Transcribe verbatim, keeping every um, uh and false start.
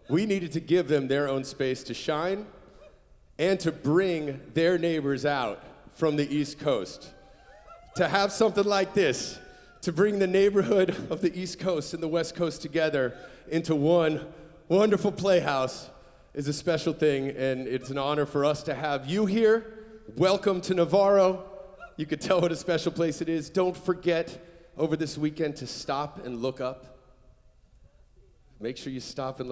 we needed to give them their own space to shine and to bring their neighbors out from the East Coast. To have something like this, to bring the neighborhood of the East Coast and the West Coast together into one wonderful playhouse is a special thing, and it's an honor for us to have you here. Welcome to Navarro. You could tell what a special place it is. Don't forget over this weekend to stop and look up. Make sure you stop and look